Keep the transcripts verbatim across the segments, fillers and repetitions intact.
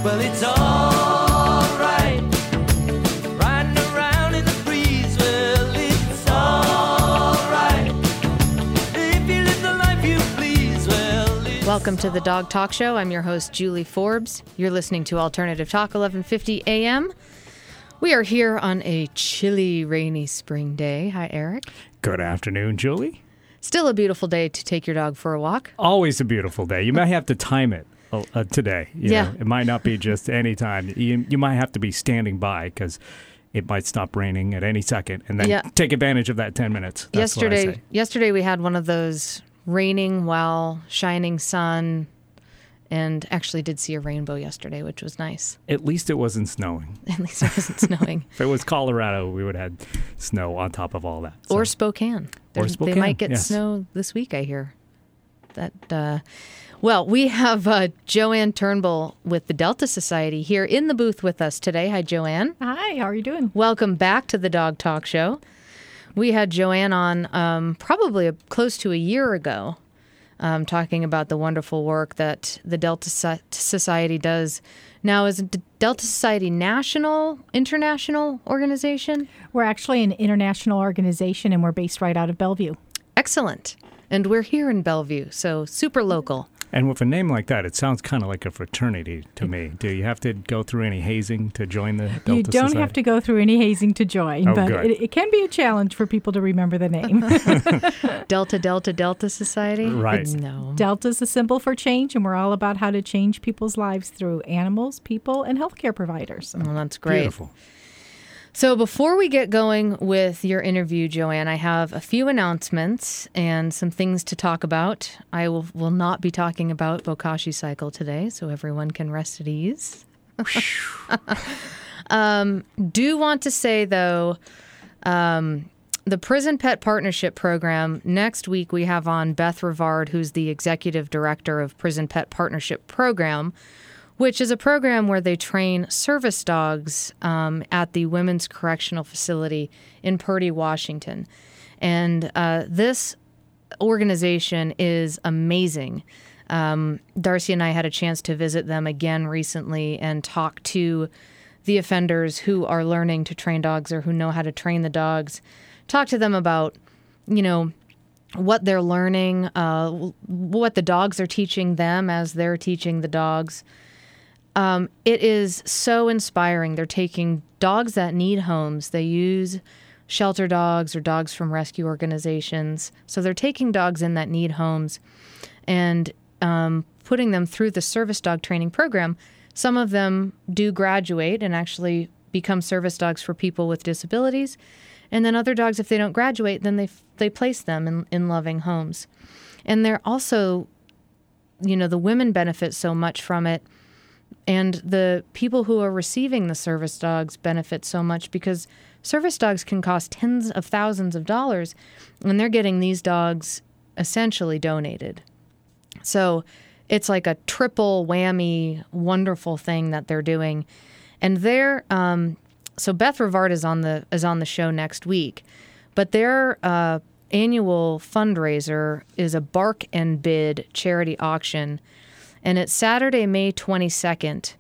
Well, it's all right. Riding around in the breeze. Well, it's all right. If you live the life you please. Well, it's Welcome to the Dog Talk Show. I'm your host, Julie Forbes. You're listening to Alternative Talk, eleven fifty A M. We are here on a chilly, rainy spring day. Hi, Eric. Good afternoon, Julie. Still a beautiful day to take your dog for a walk. Always a beautiful day. You might have to time it uh, uh, today. You Yeah. know, it might not be just any time. You, you might have to be standing by because it might stop raining at any second, and then Yeah. take advantage of that ten minutes. That's what I yesterday, say. yesterday we had one of those raining while shining sun, and actually did see a rainbow yesterday, which was nice. At least it wasn't snowing. At least it wasn't snowing. If it was Colorado, we would have had snow on top of all that. So- Or Spokane. Or They- Spokane, They might get yes. snow this week, I hear. That. Uh, well, we have uh, Joanne Turnbull with the Delta Society here in the booth with us today. Hi, Joanne. Hi, how are you doing? Welcome back to the Dog Talk Show. We had Joanne on um, probably a, close to a year ago, um, talking about the wonderful work that the Delta So- Society does. Now, is it the Delta Society national, international organization? We're actually an international organization and we're based right out of Bellevue. Excellent. And we're here in Bellevue, so super local. And with a name like that, it sounds kind of like a fraternity to me. Do you have to go through any hazing to join the Delta you don't Society? have to go through any hazing to join, Oh, but good. it, it can be a challenge for people to remember the name. Delta, Delta, Delta Society? Right. No. Delta's a symbol for change, and we're all about how to change people's lives through animals, people, and healthcare providers. Well, that's great. Beautiful. So before we get going with your interview, Joanne, I have a few announcements and some things to talk about. I will, will not be talking about Bokashi Cycle today, so everyone can rest at ease. um, do want to say, though, um, the Prison Pet Partnership Program, next week we have on Beth Rivard, who's the Executive Director of Prison Pet Partnership Program, which is a program where they train service dogs um, at the Women's Correctional Facility in Purdy, Washington. And uh, this organization is amazing. Um, Darcy and I had a chance to visit them again recently and talk to the offenders who are learning to train dogs or who know how to train the dogs. Talk to them about, you know, what they're learning, uh, what the dogs are teaching them as they're teaching the dogs. Um, it is so inspiring. They're taking dogs that need homes. They use shelter dogs or dogs from rescue organizations. So they're taking dogs in that need homes and um, putting them through the service dog training program. Some of them do graduate and actually become service dogs for people with disabilities. And then other dogs, if they don't graduate, then they they place them in, in loving homes. And they're also, you know, the women benefit so much from it. And the people who are receiving the service dogs benefit so much because service dogs can cost tens of thousands of dollars and they're getting these dogs essentially donated. So it's like a triple whammy, wonderful thing that they're doing. And they're, um, so Beth Rivard is on the, is on the show next week, but their uh, annual fundraiser is a Bark and Bid charity auction. And it's Saturday, May twenty-second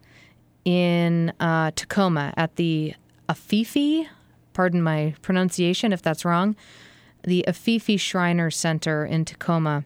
in uh, Tacoma at the Afifi, pardon my pronunciation if that's wrong, the Afifi Shriner Center in Tacoma.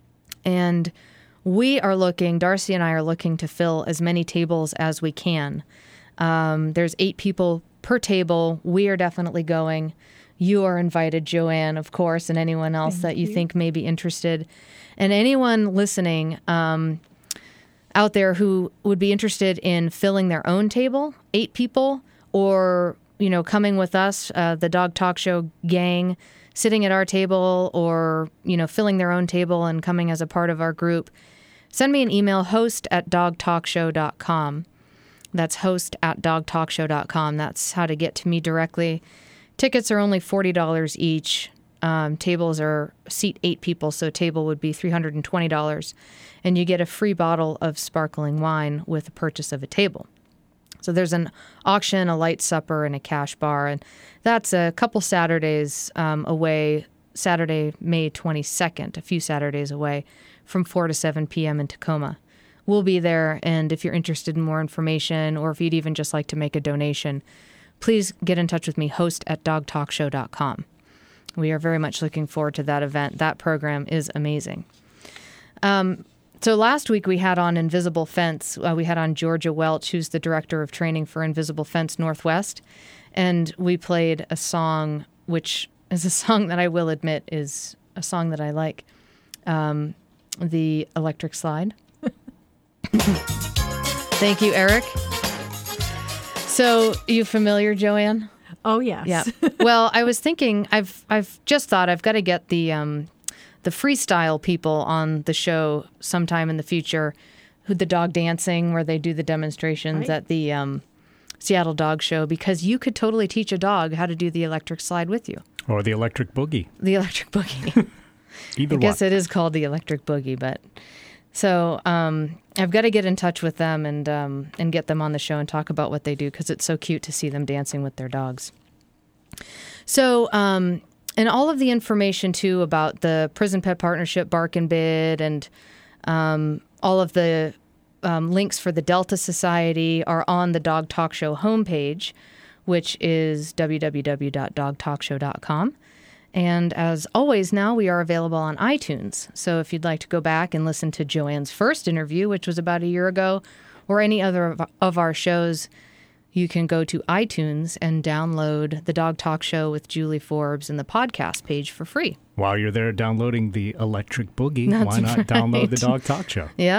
And we are looking, Darcy and I are looking to fill as many tables as we can. Um, there's eight people per table. We are definitely going. You are invited, Joanne, of course, and anyone else Thank that you, you. think may be interested. And anyone listening, um, out there who would be interested in filling their own table, eight people, or, you know, coming with us, uh, the Dog Talk Show gang, sitting at our table or, you know, filling their own table and coming as a part of our group, send me an email, host at dog talk show dot com. That's host at dog talk show dot com. That's how to get to me directly. Tickets are only forty dollars each. Um, tables are seat eight people, so a table would be three hundred twenty dollars. And you get a free bottle of sparkling wine with the purchase of a table. So there's an auction, a light supper, and a cash bar. And that's a couple Saturdays um, away, Saturday, May twenty-second, a few Saturdays away from four to seven p.m. in Tacoma. we'll be there. And if you're interested in more information, or if you'd even just like to make a donation, please get in touch with me, host at dog talk show dot com. We are very much looking forward to that event. That program is amazing. Um, so last week we had on Invisible Fence, uh, we had on Georgia Welch, who's the director of training for Invisible Fence Northwest. And we played a song, which is a song that I will admit is a song that I like. Um, the Electric Slide. Thank you, Eric. So, you familiar, Joanne? Oh, yes. Yeah. Well, I was thinking, I've I've just thought I've got to get the um, the freestyle people on the show sometime in the future, who the dog dancing, where they do the demonstrations Right. at the um, Seattle Dog Show, because you could totally teach a dog how to do the electric slide with you. Or the electric boogie. The electric boogie. Either I guess one. it is called the electric boogie, but so um, I've got to get in touch with them and um, and get them on the show and talk about what they do, because it's so cute to see them dancing with their dogs. So, um, and all of the information too about the Prison Pet Partnership Bark and Bid, and um, all of the um, links for the Delta Society are on the Dog Talk Show homepage, which is w w w dot dog talk show dot com. And as always, now we are available on iTunes. So if you'd like to go back and listen to Joanne's first interview, which was about a year ago, or any other of- of our shows, you can go to iTunes and download the Dog Talk Show with Julie Forbes in the podcast page for free. While you're there downloading the electric boogie, That's why not right. download the Dog Talk Show? Yeah.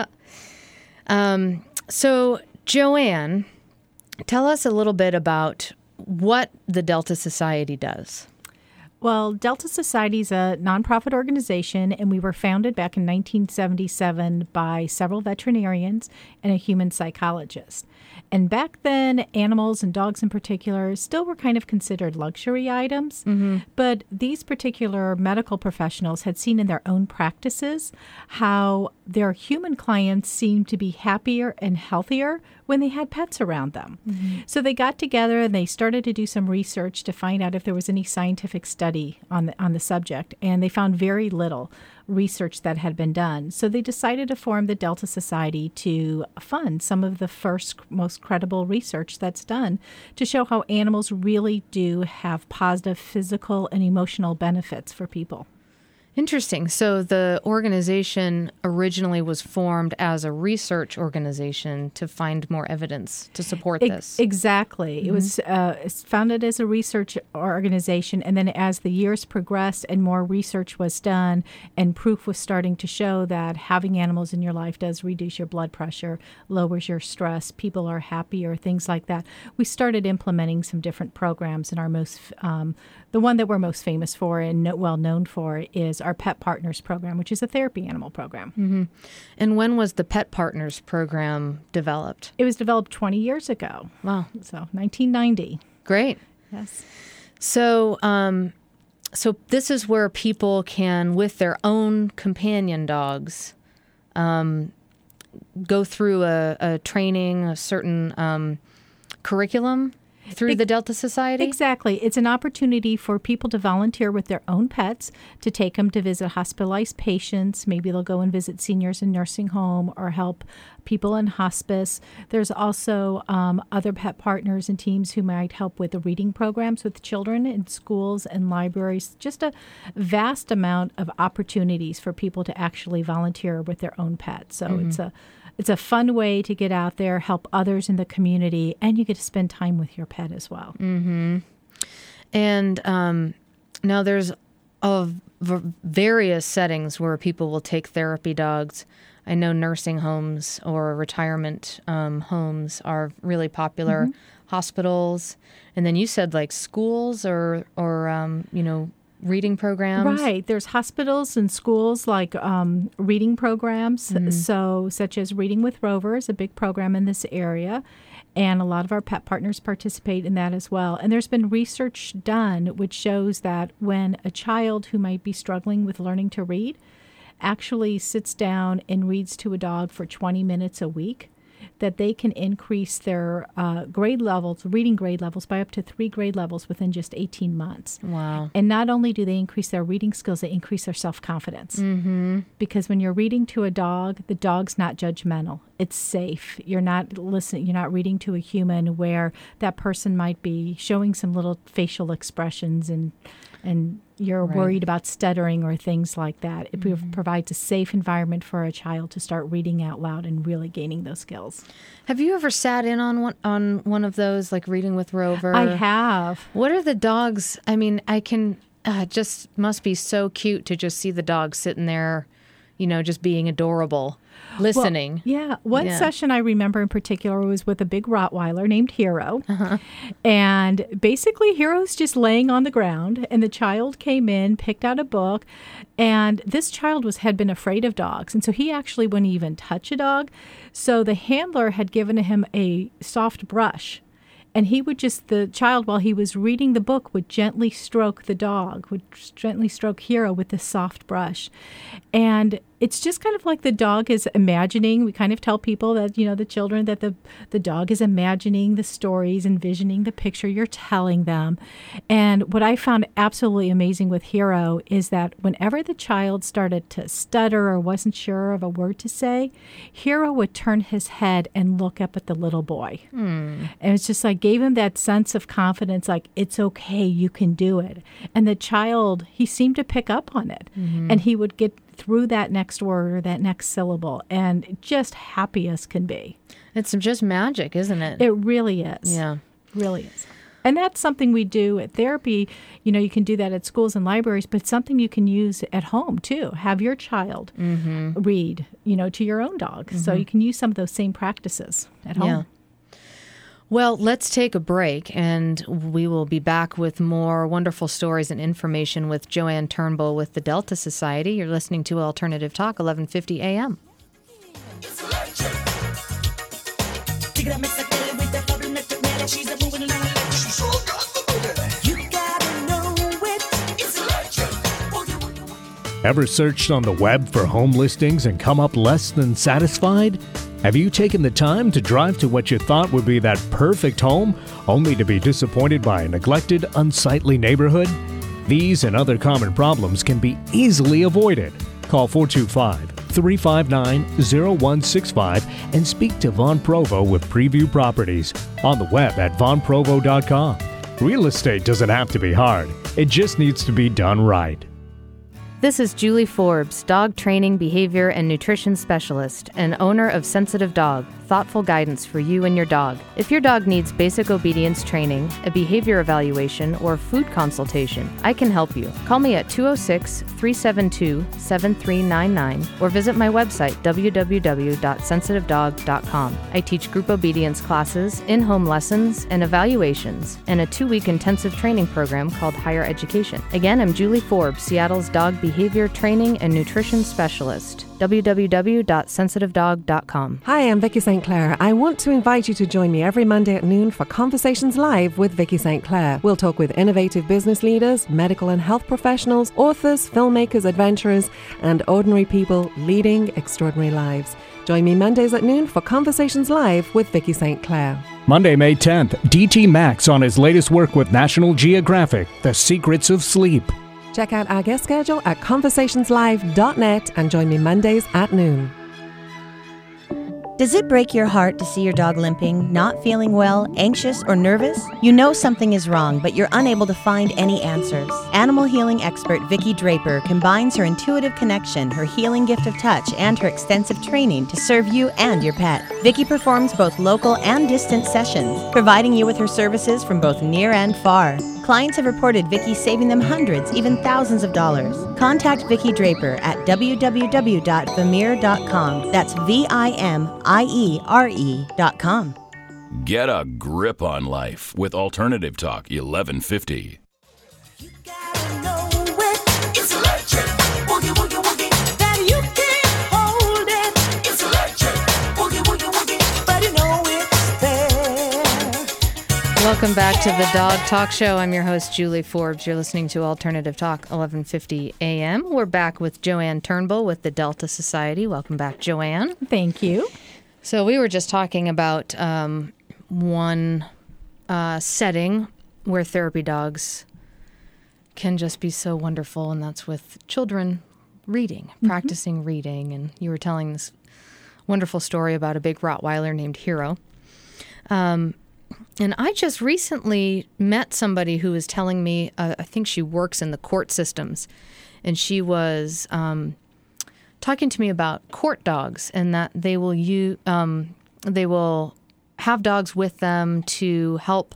Um, so, Joanne, tell us a little bit about what the Delta Society does. Well, Delta Society is a nonprofit organization, and we were founded back in nineteen seventy-seven by several veterinarians and a human psychologist. And back then, animals and dogs in particular still were kind of considered luxury items. Mm-hmm. But these particular medical professionals had seen in their own practices how their human clients seemed to be happier and healthier when they had pets around them. Mm-hmm. So they got together and they started to do some research to find out if there was any scientific study on the, on the subject. And they found very little research that had been done. So they decided to form the Delta Society to fund some of the first, most credible research that's done to show how animals really do have positive physical and emotional benefits for people. Interesting. So the organization originally was formed as a research organization to find more evidence to support Ex- this. Exactly. Mm-hmm. It was uh, it's founded as a research organization, and then as the years progressed and more research was done and proof was starting to show that having animals in your life does reduce your blood pressure, lowers your stress, people are happier, things like that, we started implementing some different programs. And our most, um, the one that we're most famous for and no- well known for is our Pet Partners program, which is a therapy animal program. Mm-hmm. And when was the Pet Partners program developed? It was developed twenty years ago. Wow. So nineteen ninety. Great. Yes. So, um, so this is where people can, with their own companion dogs, um, go through a, a training, a certain um, curriculum through Ex- the Delta Society? Exactly. It's an opportunity for people to volunteer with their own pets, to take them to visit hospitalized patients. Maybe they'll go and visit seniors in nursing home or help people in hospice. There's also um, other pet partners and teams who might help with the reading programs with children in schools and libraries. Just a vast amount of opportunities for people to actually volunteer with their own pets. So mm-hmm. it's a It's a fun way to get out there, help others in the community, and you get to spend time with your pet as well. Mm-hmm. And um, now there's of v- various settings where people will take therapy dogs. I know nursing homes or retirement um, homes are really popular, mm-hmm. hospitals, and then you said like schools or or um, you know. reading programs. Right. There's hospitals and schools like um, reading programs, mm-hmm. so such as Reading with Rovers, a big program in this area, and a lot of our pet partners participate in that as well. And there's been research done which shows that when a child who might be struggling with learning to read actually sits down and reads to a dog for twenty minutes a week, that they can increase their uh, grade levels, reading grade levels, by up to three grade levels within just eighteen months. Wow. And not only do they increase their reading skills, they increase their self-confidence. Mm-hmm. Because when you're reading to a dog, the dog's not judgmental. It's safe. You're not listening. You're not reading to a human where that person might be showing some little facial expressions and and you're Right. worried about stuttering or things like that. It Mm-hmm. provides a safe environment for a child to start reading out loud and really gaining those skills. Have you ever sat in on one on one of those, like reading with Rover? I have. What are the dogs? I mean, I can uh, just must be so cute to just see the dog sitting there, you know, just being adorable, listening. Well, yeah. One Yeah. session I remember in particular was with a big Rottweiler named Hero. Uh-huh. And basically, Hero's just laying on the ground, and the child came in, picked out a book, and this child was had been afraid of dogs. And so he actually wouldn't even touch a dog. So the handler had given him a soft brush. And he would just, the child, while he was reading the book, would gently stroke the dog, would gently stroke Hero with this soft brush. And it's just kind of like the dog is imagining. We kind of tell people that, you know, the children, that the, the dog is imagining the stories, envisioning the picture you're telling them. And what I found absolutely amazing with Hero is that whenever the child started to stutter or wasn't sure of a word to say, Hero would turn his head and look up at the little boy. And it's just like gave him that sense of confidence, like, it's okay, you can do it. And the child, he seemed to pick up on it. And he would get through that next word or that next syllable, and just happy as can be. It's just magic, isn't it? It really is. Yeah. Really is. And that's something we do at therapy. You know, you can do that at schools and libraries, but it's something you can use at home too. Have your child Mm-hmm. read, you know, to your own dog. So you can use some of those same practices at home. Yeah. Well, let's take a break, and we will be back with more wonderful stories and information with Joanne Turnbull with the Delta Society. You're listening to Alternative Talk, eleven fifty A M. Ever searched on the web for home listings and come up less than satisfied? Have you taken the time to drive to what you thought would be that perfect home, only to be disappointed by a neglected, unsightly neighborhood? These and other common problems can be easily avoided. Call four two five, three five nine, zero one six five and speak to Von Provo with Preview Properties on the web at von provo dot com. Real estate doesn't have to be hard. It just needs to be done right. This is Julie Forbes, dog training, behavior, and nutrition specialist, and owner of Sensitive Dog, thoughtful guidance for you and your dog. If your dog needs basic obedience training, a behavior evaluation, or food consultation, I can help you. Call me at two oh six, three seven two, seven three nine nine or visit my website, w w w dot sensitive dog dot com. I teach group obedience classes, in-home lessons, and evaluations, and a two-week intensive training program called Higher Education. Again, I'm Julie Forbes, Seattle's dog behavior training and nutrition specialist. w w w dot sensitive dog dot com. Hi, I'm Vicky Saint Clair. I want to invite you to join me every Monday at noon for Conversations Live with Vicky Saint Clair. We'll talk with innovative business leaders, medical and health professionals, authors, filmmakers, adventurers, and ordinary people leading extraordinary lives. Join me Mondays at noon for Conversations Live with Vicky Saint Clair. Monday, May tenth, D T Max on his latest work with National Geographic, The Secrets of Sleep. Check out our guest schedule at conversations live dot net and join me Mondays at noon. Does it break your heart to see your dog limping, not feeling well, anxious, or nervous? You know something is wrong, but you're unable to find any answers. Animal healing expert Vicki Draper combines her intuitive connection, her healing gift of touch, and her extensive training to serve you and your pet. Vicki performs both local and distant sessions, providing you with her services from both near and far. Clients have reported Vicki saving them hundreds, even thousands of dollars. Contact Vicki Draper at w w w dot vimere dot com. That's V I M I E R E dot com. Get a grip on life with Alternative Talk eleven fifty. You gotta know it. It's electric. Woogie, woogie, woogie. That you can't hold it. It's electric. Woogie, woogie, woogie. But you know it's there. Welcome back to the Dog Talk Show. I'm your host, Julie Forbes. You're listening to Alternative Talk, eleven fifty A M. We're back with Joanne Turnbull with the Delta Society. Welcome back, Joanne. Thank you. So we were just talking about um, one uh, setting where therapy dogs can just be so wonderful, and that's with children reading, mm-hmm. practicing reading. And you were telling this wonderful story about a big Rottweiler named Hero. Um, and I just recently met somebody who was telling me, uh, I think she works in the court systems, and she was um, talking to me about court dogs, and that they will use, um, they will have dogs with them to help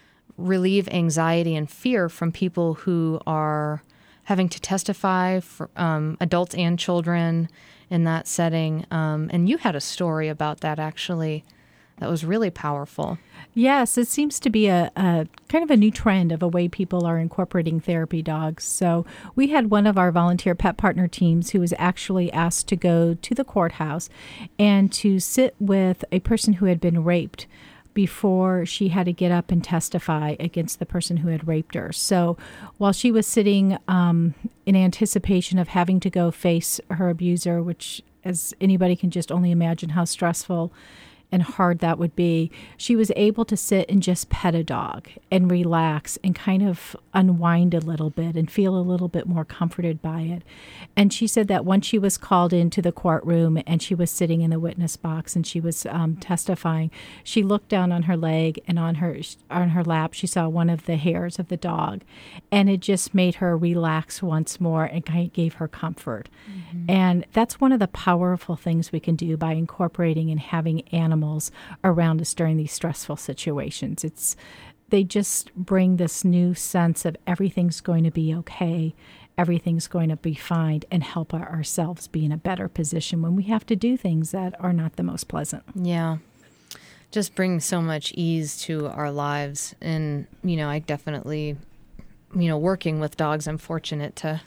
relieve anxiety and fear from people who are having to testify, for um, adults and children in that setting. Um, and you had a story about that, actually, that was really powerful. Yes, it seems to be a, a kind of a new trend of a way people are incorporating therapy dogs. So we had one of our volunteer pet partner teams who was actually asked to go to the courthouse and to sit with a person who had been raped before she had to get up and testify against the person who had raped her. So while she was sitting um, in anticipation of having to go face her abuser, which, as anybody can just only imagine how stressful and hard that would be, she was able to sit and just pet a dog and relax and kind of unwind a little bit and feel a little bit more comforted by it. And she said that once she was called into the courtroom and she was sitting in the witness box and she was um, testifying, she looked down on her leg, and on her on her lap she saw one of the hairs of the dog, and it just made her relax once more and kind of gave her comfort. Mm-hmm. And that's one of the powerful things we can do by incorporating and having animals around us during these stressful situations. It's they just bring this new sense of everything's going to be okay, everything's going to be fine, and help our, ourselves be in a better position when we have to do things that are not the most pleasant. Yeah. Just brings so much ease to our lives. And, you know, I definitely, you know, working with dogs, I'm fortunate to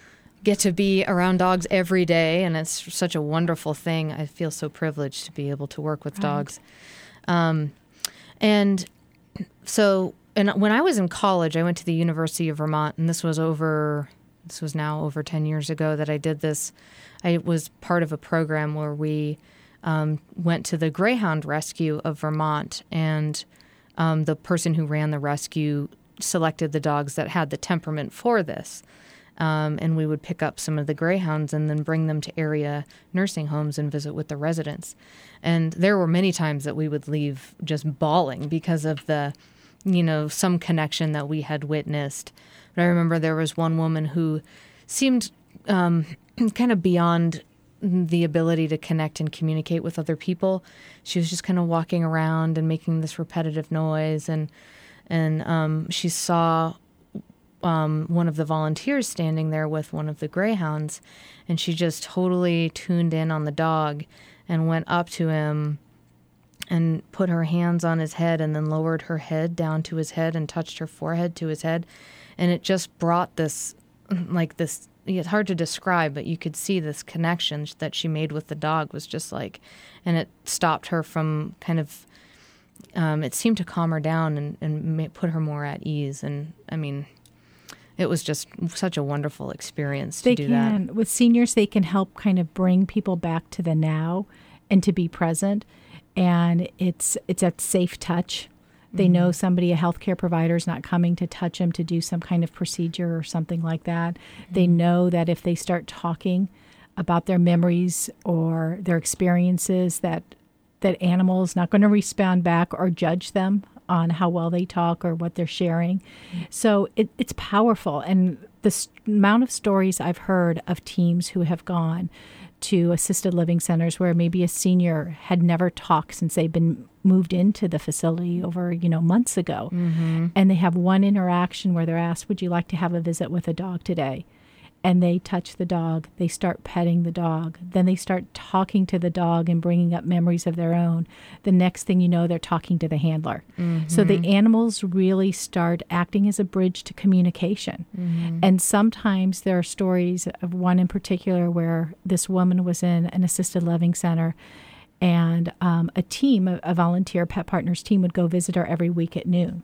get to be around dogs every day, and it's such a wonderful thing. I feel so privileged to be able to work with Right. dogs. Um, and so, and when I was in college, I went to the University of Vermont, and this was over, this was now over ten years ago that I did this. I was part of a program where we um, went to the Greyhound Rescue of Vermont, and um, the person who ran the rescue selected the dogs that had the temperament for this. Um, and we would pick up some of the greyhounds and then bring them to area nursing homes and visit with the residents. And there were many times that we would leave just bawling because of the, you know, some connection that we had witnessed. But I remember there was one woman who seemed um, kind of beyond the ability to connect and communicate with other people. She was just kind of walking around and making this repetitive noise, and and um, she saw Um, one of the volunteers standing there with one of the greyhounds, and she just totally tuned in on the dog and went up to him and put her hands on his head and then lowered her head down to his head and touched her forehead to his head. And it just brought this, like this, it's hard to describe, but you could see this connection that she made with the dog was just like, and it stopped her from kind of, um, it seemed to calm her down and, and put her more at ease. And I mean, it was just such a wonderful experience to They do can, that. with seniors, they can help kind of bring people back to the now and to be present. And it's it's a safe touch. They Mm-hmm. know somebody, a healthcare provider, is not coming to touch them to do some kind of procedure or something like that. Mm-hmm. They know that if they start talking about their memories or their experiences, that that animal is not going to respond back or judge them on how well they talk or what they're sharing. So it, it's powerful. And the st- amount of stories I've heard of teams who have gone to assisted living centers where maybe a senior had never talked since they've been moved into the facility over, you know, months ago. Mm-hmm. And they have one interaction where they're asked, would you like to have a visit with a dog today? And they touch the dog, they start petting the dog, then they start talking to the dog and bringing up memories of their own. The next thing you know, they're talking to the handler. Mm-hmm. So the animals really start acting as a bridge to communication. Mm-hmm. And sometimes there are stories of one in particular where this woman was in an assisted living center, and um, a team, a, a volunteer Pet Partners team, would go visit her every week at noon.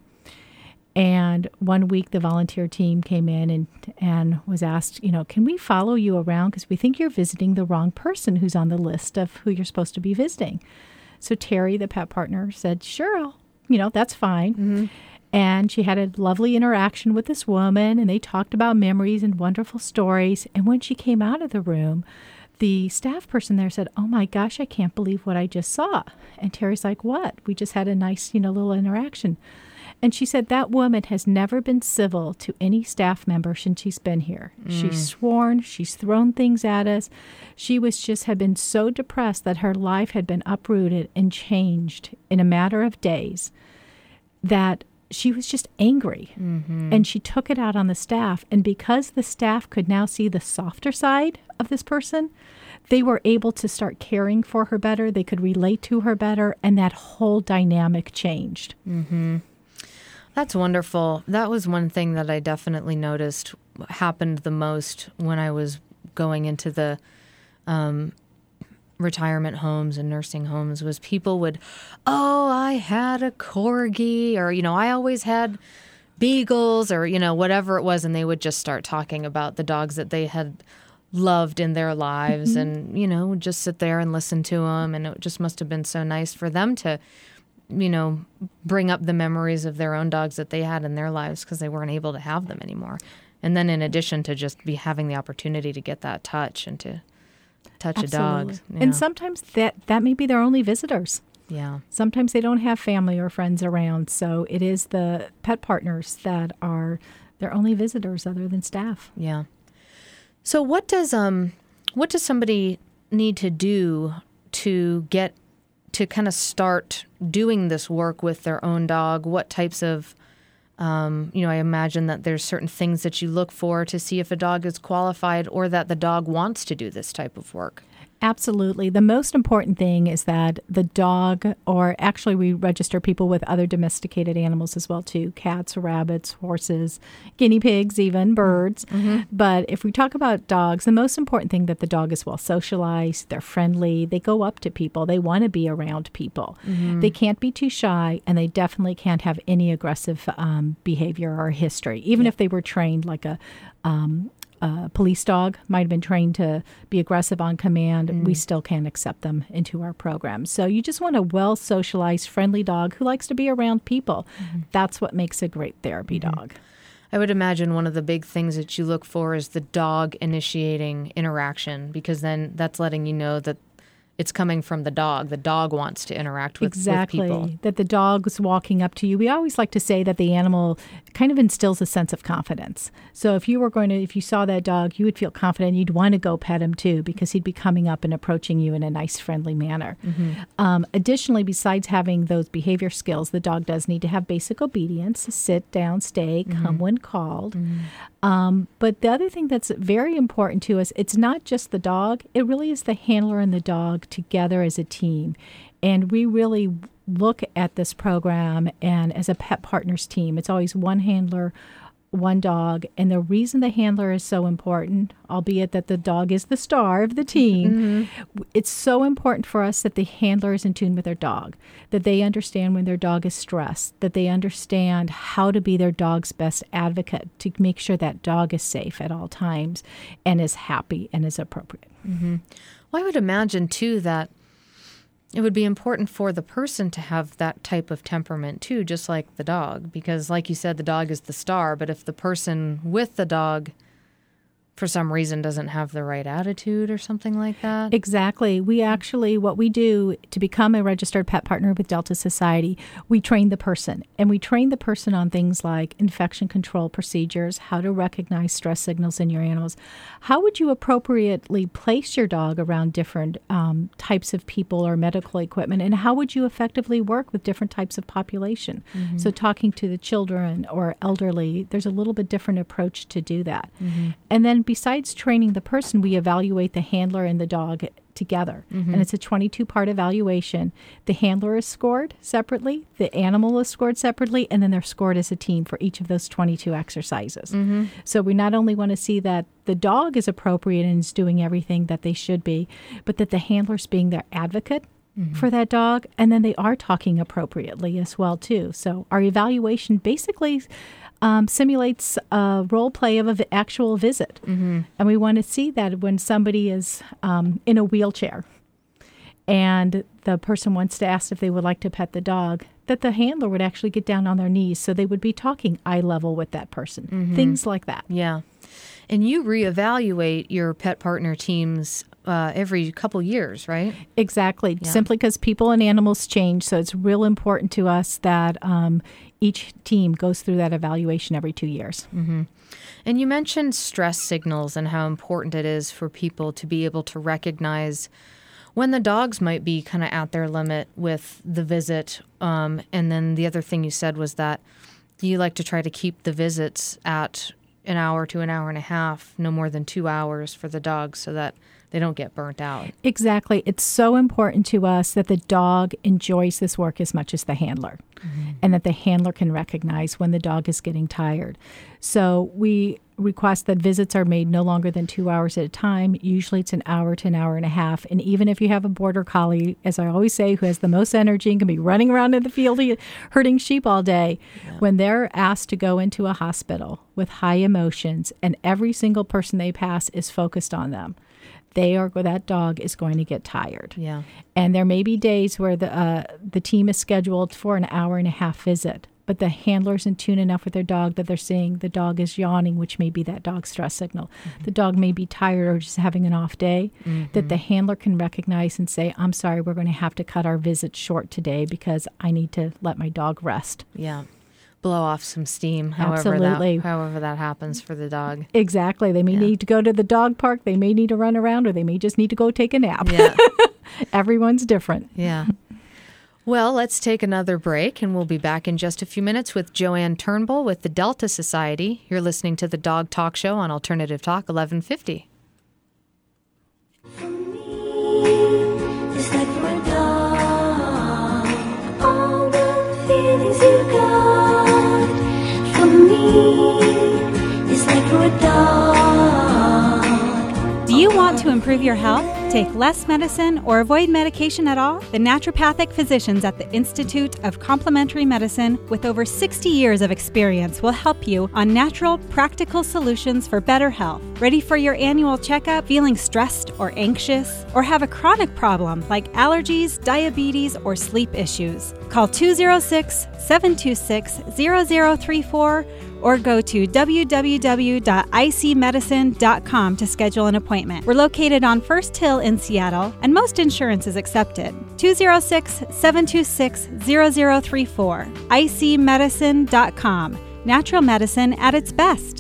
And one week the volunteer team came in and and was asked, you know, can we follow you around because we think you're visiting the wrong person who's on the list of who you're supposed to be visiting. So Terry, the pet partner, said, sure, I'll, you know, that's fine. Mm-hmm. And she had a lovely interaction with this woman, and they talked about memories and wonderful stories. And when she came out of the room, the staff person there said, oh my gosh, I can't believe what I just saw. And Terry's like, what? We just had a nice, you know, little interaction. And she said that woman has never been civil to any staff member since she's been here. Mm. She's sworn, she's thrown things at us. She was just had been so depressed that her life had been uprooted and changed in a matter of days that she was just angry. Mm-hmm. And she took it out on the staff. And because the staff could now see the softer side of this person, they were able to start caring for her better. They could relate to her better. And that whole dynamic changed. Mm-hmm. That's wonderful. That was one thing that I definitely noticed happened the most when I was going into the um, retirement homes and nursing homes was people would, oh, I had a corgi, or, you know, I always had beagles, or, you know, whatever it was. And they would just start talking about the dogs that they had loved in their lives. Mm-hmm. And, you know, just sit there and listen to them. And it just must have been so nice for them to, you know, bring up the memories of their own dogs that they had in their lives because they weren't able to have them anymore. And then in addition to just be having the opportunity to get that touch and to touch Absolutely. a dog. And know. sometimes that, that may be their only visitors. Yeah. Sometimes they don't have family or friends around. So it is the pet partners that are their only visitors other than staff. Yeah. So what does um what does somebody need to do to get to kind of start doing this work with their own dog? What types of Um, you know, I imagine that there's certain things that you look for to see if a dog is qualified or that the dog wants to do this type of work. Absolutely. The most important thing is that the dog, or actually we register people with other domesticated animals as well too, cats, rabbits, horses, guinea pigs, even birds. Mm-hmm. But if we talk about dogs, the most important thing that the dog is well socialized, they're friendly, they go up to people, they want to be around people. Mm-hmm. They can't be too shy, and they definitely can't have any aggressive um, behavior or history, even yeah. if they were trained like a um, A police dog might have been trained to be aggressive on command. Mm. We still can't accept them into our program. So you just want a well-socialized, friendly dog who likes to be around people. Mm-hmm. That's what makes a great therapy mm-hmm. dog. I would imagine one of the big things that you look for is the dog initiating interaction, because then that's letting you know that it's coming from the dog. The dog wants to interact with, exactly. with people. That the dog's walking up to you. We always like to say that the animal kind of instills a sense of confidence. So if you were going to, if you saw that dog, you would feel confident. You'd want to go pet him too, because he'd be coming up and approaching you in a nice, friendly manner. Mm-hmm. Um, additionally, besides having those behavior skills, the dog does need to have basic obedience: sit down, stay, mm-hmm. come when called. Mm-hmm. Um, but the other thing that's very important to us, it's not just the dog. It really is the handler and the dog together as a team. And we really look at this program and as a pet partners team, it's always one handler, one dog. And the reason the handler is so important, albeit that the dog is the star of the team, mm-hmm. it's so important for us that the handler is in tune with their dog, that they understand when their dog is stressed, that they understand how to be their dog's best advocate to make sure that dog is safe at all times and is happy and is appropriate. Mm-hmm. Well, I would imagine, too, that it would be important for the person to have that type of temperament, too, just like the dog. Because, like you said, the dog is the star. But if the person with the dog, for some reason, doesn't have the right attitude or something like that. Exactly. We actually, what we do to become a registered pet partner with Delta Society, we train the person. And we train the person on things like infection control procedures, how to recognize stress signals in your animals. How would you appropriately place your dog around different um, types of people or medical equipment? And how would you effectively work with different types of population? Mm-hmm. So talking to the children or elderly, there's a little bit different approach to do that. Mm-hmm. And then besides training the person, we evaluate the handler and the dog together. Mm-hmm. And it's a twenty-two part evaluation. The handler is scored separately, the animal is scored separately, and then they're scored as a team for each of those twenty-two exercises. Mm-hmm. So we not only want to see that the dog is appropriate and is doing everything that they should be, but that the handler's being their advocate Mm-hmm. for that dog, and then they are talking appropriately as well too. So our evaluation basically um, simulates a role play of an v- actual visit, mm-hmm. and we want to see that when somebody is um, in a wheelchair and the person wants to ask if they would like to pet the dog, that the handler would actually get down on their knees so they would be talking eye level with that person. Mm-hmm. Things like that. Yeah. And you reevaluate your pet partner teams uh, every couple years, right? Exactly. Yeah. Simply because people and animals change. So it's real important to us that um, each team goes through that evaluation every two years. Mm-hmm. And you mentioned stress signals and how important it is for people to be able to recognize when the dogs might be kind of at their limit with the visit. Um, and then the other thing you said was that you like to try to keep the visits at an hour to an hour and a half, no more than two hours for the dogs so that they don't get burnt out. Exactly. It's so important to us that the dog enjoys this work as much as the handler, mm-hmm. and that the handler can recognize when the dog is getting tired. So we request that visits are made no longer than two hours at a time. Usually it's an hour to an hour and a half. And even if you have a border collie, as I always say, who has the most energy and can be running around in the field herding sheep all day, yeah. when they're asked to go into a hospital with high emotions and every single person they pass is focused on them, they are that dog is going to get tired. Yeah. And there may be days where the uh, the team is scheduled for an hour and a half visit, but the handler's in tune enough with their dog that they're seeing the dog is yawning, which may be that dog's stress signal. Mm-hmm. The dog may be tired or just having an off day, mm-hmm. that the handler can recognize and say, I'm sorry, we're going to have to cut our visit short today because I need to let my dog rest. Yeah. Blow off some steam, however Absolutely. that however that happens for the dog. Exactly. They may yeah. need to go to the dog park, they may need to run around, or they may just need to go take a nap. Yeah. Everyone's different. Yeah. Well, let's take another break, and we'll be back in just a few minutes with Joanne Turnbull with the Delta Society. You're listening to the Dog Talk Show on Alternative Talk eleven fifty. For me, it's like for a dog, all the feelings you got. For me, it's like for a dog. Do you want to improve your health? Take less medicine or avoid medication at all? The naturopathic physicians at the Institute of Complementary Medicine with over sixty years of experience will help you on natural, practical solutions for better health. Ready for your annual checkup? Feeling stressed or anxious? Or have a chronic problem like allergies, diabetes, or sleep issues? Call two oh six, seven two six, zero zero three four or go to w w w dot i c medicine dot com to schedule an appointment. We're located on First Hill in Seattle, and most insurance is accepted. two oh six, seven two six, zero zero three four. i c medicine dot com. Natural medicine at its best.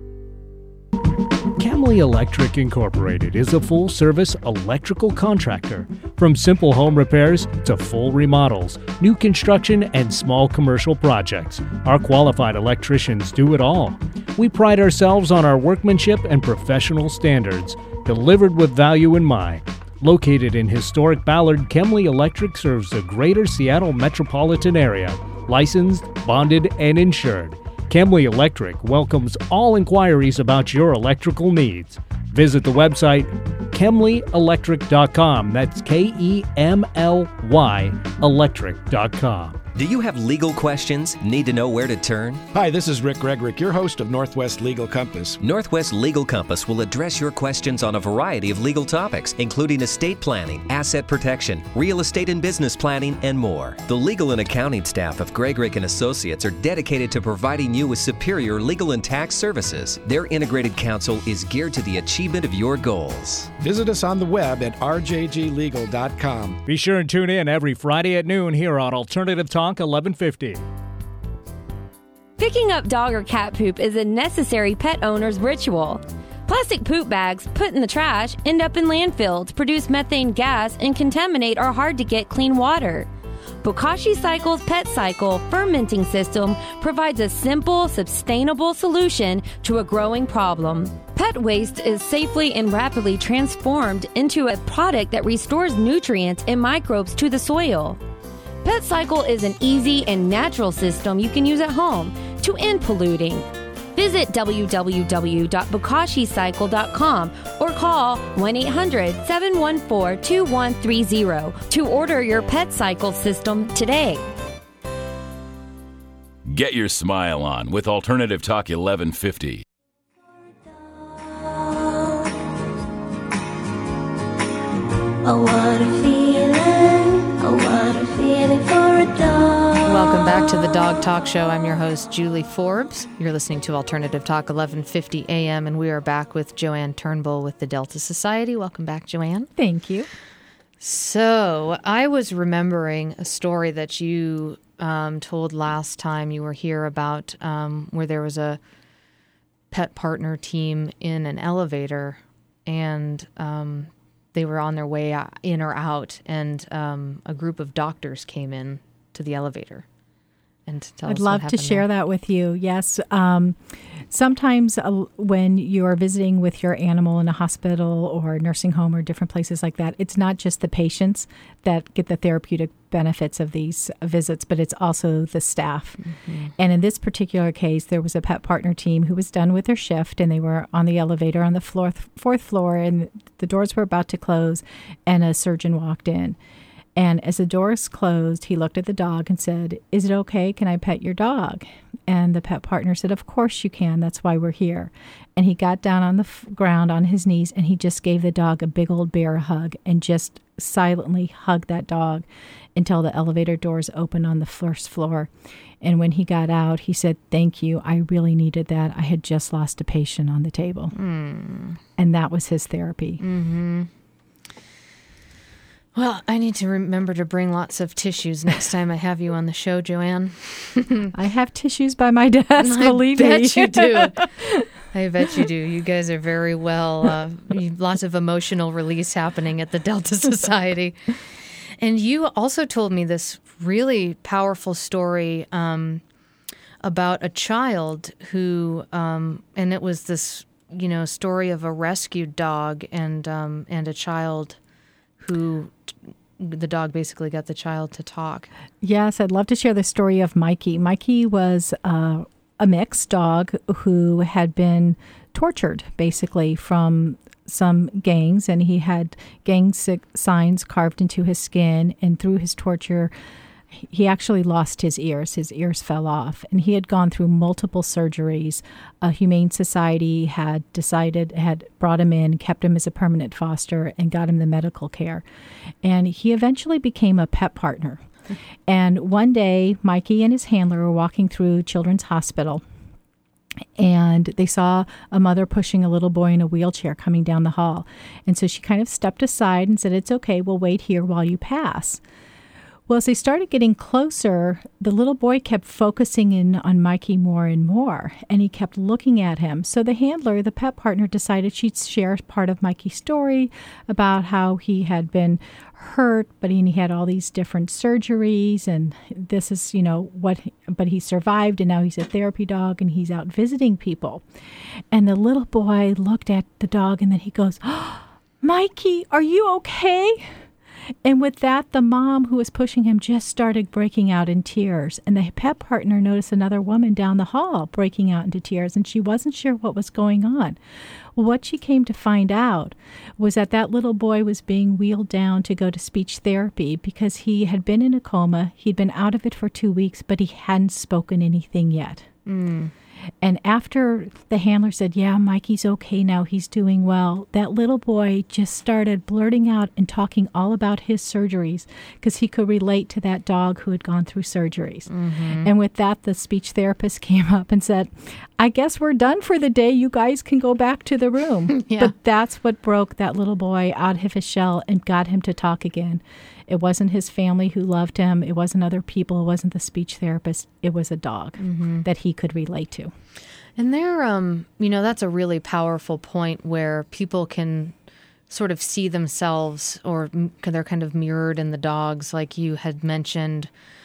Camley Electric Incorporated is a full-service electrical contractor. From simple home repairs to full remodels, new construction, and small commercial projects, our qualified electricians do it all. We pride ourselves on our workmanship and professional standards, delivered with value in mind. Located in historic Ballard, Camley Electric serves the greater Seattle metropolitan area, licensed, bonded, and insured. Camley Electric welcomes all inquiries about your electrical needs. Visit the website Kemley Electric dot com. That's K E M L Y electric dot com. Do you have legal questions? Need to know where to turn? Hi, this is Rick Gregrick, your host of Northwest Legal Compass. Northwest Legal Compass will address your questions on a variety of legal topics, including estate planning, asset protection, real estate and business planning, and more. The legal and accounting staff of Gregrick and Associates are dedicated to providing you with superior legal and tax services. Their integrated counsel is geared to the achievement of your goals. Visit us on the web at r j g legal dot com. Be sure and tune in every Friday at noon here on Alternative Talk eleven fifty. Picking up dog or cat poop is a necessary pet owner's ritual. Plastic poop bags put in the trash end up in landfills, produce methane gas, and contaminate our hard-to-get clean water. Bokashi Cycle's Pet Cycle fermenting system provides a simple, sustainable solution to a growing problem. Pet waste is safely and rapidly transformed into a product that restores nutrients and microbes to the soil. Pet Cycle is an easy and natural system you can use at home to end polluting. Visit w w w dot bokashi cycle dot com or call one eight hundred, seven one four, two one three zero to order your Pet Cycle system today. Get your smile on with Alternative Talk eleven fifty. Oh, what a feeling. back to the Dog Talk Show. I'm your host, Julie Forbes. You're listening to Alternative Talk, eleven fifty a.m., and we are back with Joanne Turnbull with the Delta Society. Welcome back, Joanne. Thank you. So I was remembering a story that you um, told last time you were here about um, where there was a pet partner team in an elevator, and um, they were on their way in or out, and um, a group of doctors came in to the elevator. And tell I'd us love what to happened share there. that with you. Yes. Um, sometimes uh, when you're visiting with your animal in a hospital or nursing home or different places like that, it's not just the patients that get the therapeutic benefits of these visits, but it's also the staff. Mm-hmm. And in this particular case, there was a pet partner team who was done with their shift, and they were on the elevator on the floor, fourth floor, and the doors were about to close, and a surgeon walked in. And as the doors closed, he looked at the dog and said, "Is it okay? Can I pet your dog?" And the pet partner said, "Of course you can. That's why we're here." And he got down on the f- ground on his knees, and he just gave the dog a big old bear hug and just silently hugged that dog until the elevator doors opened on the first floor. And when he got out, he said, "Thank you. I really needed that. I had just lost a patient on the table." Mm. And that was his therapy. Mm-hmm. Well, I need to remember to bring lots of tissues next time I have you on the show, Joanne. I have tissues by my desk, believe me. I bet you do. I bet you do. You guys are very well, uh, you- lots of emotional release happening at the Delta Society. And you also told me this really powerful story um, about a child who, um, and it was this, you know, story of a rescued dog and um, and a child who the dog basically got the child to talk. Yes, I'd love to share the story of Mikey. Mikey was uh, a mixed dog who had been tortured, basically, from some gangs, and he had gang si- signs carved into his skin, and through his torture, he actually lost his ears. His ears fell off, and he had gone through multiple surgeries. A Humane Society had decided, had brought him in, kept him as a permanent foster, and got him the medical care. And he eventually became a pet partner. And one day, Mikey and his handler were walking through Children's Hospital, and they saw a mother pushing a little boy in a wheelchair coming down the hall. And so she kind of stepped aside and said, "It's okay, we'll wait here while you pass." Well, as they started getting closer, the little boy kept focusing in on Mikey more and more, and he kept looking at him. So the handler, the pet partner, decided she'd share part of Mikey's story about how he had been hurt, but he had all these different surgeries, and this is, you know, what, but he survived, and now he's a therapy dog, and he's out visiting people. And the little boy looked at the dog, and then he goes, "Oh, Mikey, are you okay?" And with that, the mom who was pushing him just started breaking out in tears. And the pet partner noticed another woman down the hall breaking out into tears, and she wasn't sure what was going on. Well, what she came to find out was that that little boy was being wheeled down to go to speech therapy because he had been in a coma. He'd been out of it for two weeks, but he hadn't spoken anything yet. Mm. And after the handler said, "Yeah, Mikey's okay now, he's doing well," that little boy just started blurting out and talking all about his surgeries because he could relate to that dog who had gone through surgeries. Mm-hmm. And with that, the speech therapist came up and said, "I guess we're done for the day. You guys can go back to the room." Yeah. But that's what broke that little boy out of his shell and got him to talk again. It wasn't his family who loved him. It wasn't other people. It wasn't the speech therapist. It was a dog mm-hmm. that he could relate to. And there, um, you know, that's a really powerful point where people can sort of see themselves, or they're kind of mirrored in the dogs, like you had mentioned,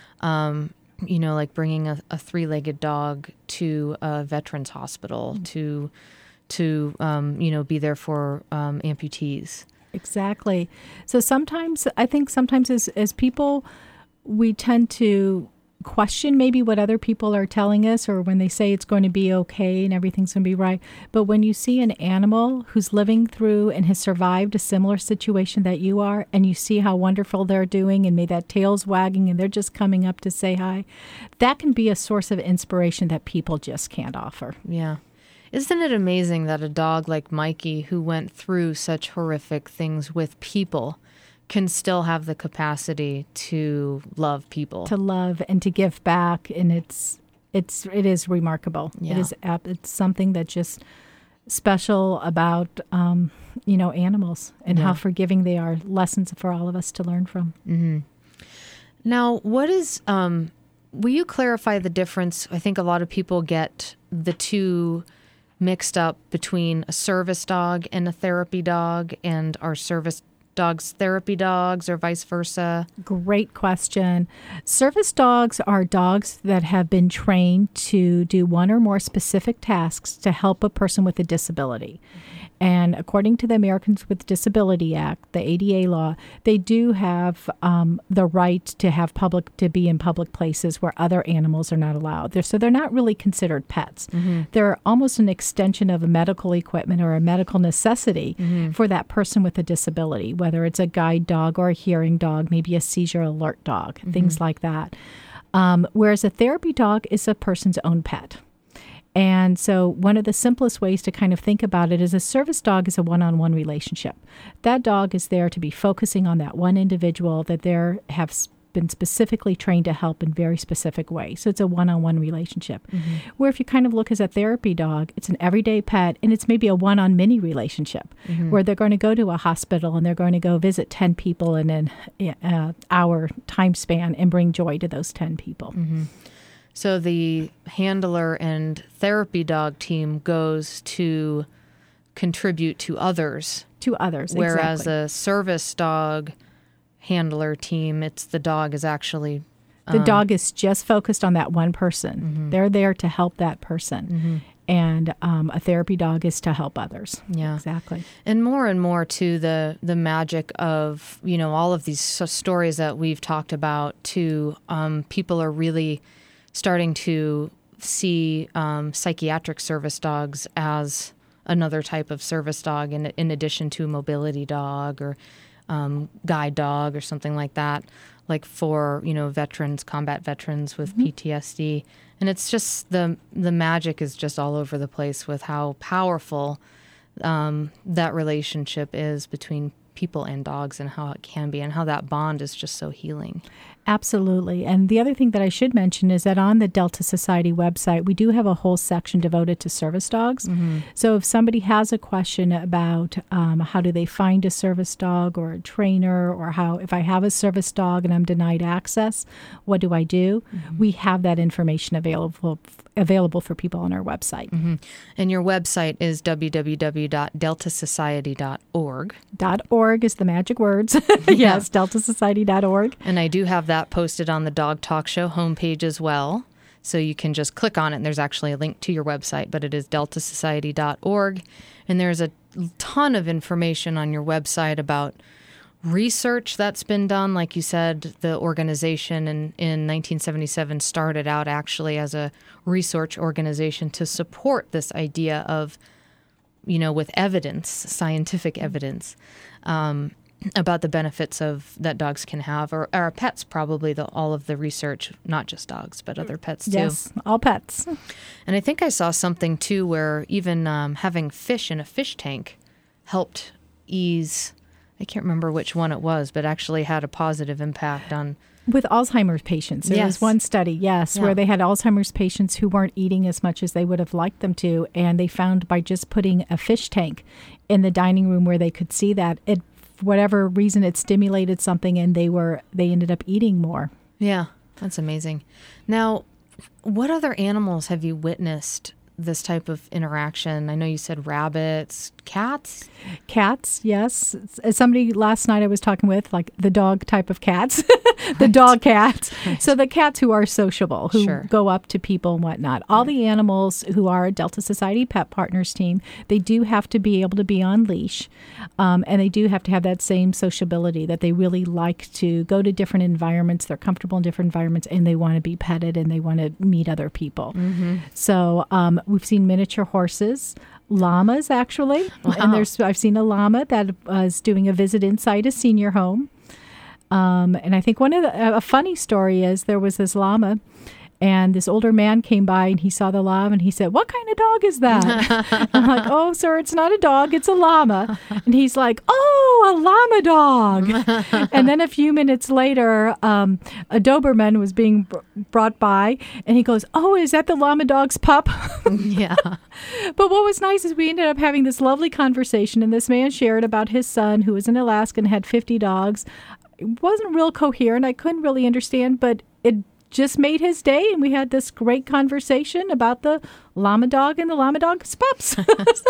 um, you know, like bringing a, a three-legged dog to a veterans hospital mm-hmm. to, to um, you know, be there for um, amputees. Exactly. So sometimes, I think sometimes as, as people, we tend to question maybe what other people are telling us, or when they say it's going to be okay and everything's going to be right. But when you see an animal who's living through and has survived a similar situation that you are, and you see how wonderful they're doing, and maybe that tail's wagging and they're just coming up to say hi, that can be a source of inspiration that people just can't offer. Yeah. Isn't it amazing that a dog like Mikey, who went through such horrific things with people, can still have the capacity to love people. To love and to give back. And it's, it's, it is remarkable. Yeah. It is, ap- it's something that just special about, um, you know, animals and Yeah. how forgiving they are. Lessons for all of us to learn from. Mm-hmm. Now, what is, um, will you clarify the difference? I think a lot of people get the two mixed up between a service dog and a therapy dog, and are service dogs therapy dogs or vice versa? Great question. Service dogs are dogs that have been trained to do one or more specific tasks to help a person with a disability. And according to the Americans with Disability Act, the A D A law, they do have um, the right to have public to be in public places where other animals are not allowed. They're, so they're not really considered pets. Mm-hmm. They're almost an extension of a medical equipment or a medical necessity Mm-hmm. for that person with a disability, whether it's a guide dog or a hearing dog, maybe a seizure alert dog, Mm-hmm. things like that. Um, whereas a therapy dog is a person's own pet. And so one of the simplest ways to kind of think about it is a service dog is a one-on-one relationship. That dog is there to be focusing on that one individual that they have s- been specifically trained to help in very specific ways. So it's a one-on-one relationship. Mm-hmm. Where if you kind of look as a therapy dog, it's an everyday pet, and it's maybe a one-on-many relationship Mm-hmm. where they're going to go to a hospital and they're going to go visit ten people in an uh, hour time span and bring joy to those ten people. Mm-hmm. So the handler and therapy dog team goes to contribute to others. To others, Whereas exactly. a service dog handler team, it's the dog is actually... The um, dog is just focused on that one person. Mm-hmm. They're there to help that person. Mm-hmm. And um, a therapy dog is to help others. Yeah. Exactly. And more and more to the the magic of, you know, all of these so- stories that we've talked about too. Um, people are really starting to see um, psychiatric service dogs as another type of service dog in, in addition to a mobility dog or um, guide dog or something like that, like for, you know, veterans, combat veterans with mm-hmm. P T S D. And it's just the the magic is just all over the place with how powerful um, that relationship is between people and dogs and how it can be and how that bond is just so healing. Absolutely. And the other thing that I should mention is that on the Delta Society website, we do have a whole section devoted to service dogs. Mm-hmm. So if somebody has a question about um, how do they find a service dog or a trainer, or how, if I have a service dog and I'm denied access, what do I do? Mm-hmm. We have that information available available for people on our website. Mm-hmm. And your website is w w w dot delta society dot org. .org is the magic words. Yes, yeah. delta society dot org. And I do have that posted on the Dog Talk Show homepage as well. So you can just click on it, and there's actually a link to your website, but it is delta society dot org. And there's a ton of information on your website about research that's been done. Like you said, the organization in, in nineteen seventy-seven started out actually as a research organization to support this idea of, you know, with evidence, scientific evidence, um, about the benefits of that dogs can have, or our pets probably, the, all of the research, not just dogs, but other pets too. Yes, all pets. And I think I saw something too where even um, having fish in a fish tank helped ease, I can't remember which one it was, but actually had a positive impact on... With Alzheimer's patients. There yes. was one study, yes, yeah. where they had Alzheimer's patients who weren't eating as much as they would have liked them to, and they found by just putting a fish tank in the dining room where they could see that, it, for whatever reason, it stimulated something, and they were they ended up eating more. Yeah, that's amazing. Now, what other animals have you witnessed this type of interaction? I know you said rabbits, cats? Cats, yes. Somebody last night I was talking with, like the dog type of cats, the right. dog cats. Right. So the cats who are sociable, who sure. go up to people and whatnot. All right. the animals who are a Delta Society Pet Partners team, they do have to be able to be on leash, um, and they do have to have that same sociability, that they really like to go to different environments, they're comfortable in different environments, and they want to be petted and they want to meet other people. Mm-hmm. So um, we've seen miniature horses, llamas actually, wow. and there's I've seen a llama that was doing a visit inside a senior home. Um, and I think one of the, a funny story is there was this llama, And this older man came by and he saw the llama and he said, "What kind of dog is that?" I'm like, "Oh, sir, it's not a dog, it's a llama." And he's like, "Oh, a llama dog." And then a few minutes later, um, a Doberman was being br- brought by and he goes, "Oh, is that the llama dog's pup?" Yeah. But what was nice is we ended up having this lovely conversation, and this man shared about his son who was in Alaska and had fifty dogs. It wasn't real coherent. I couldn't really understand, but it just made his day, and we had this great conversation about the llama dog and the llama dog's pups.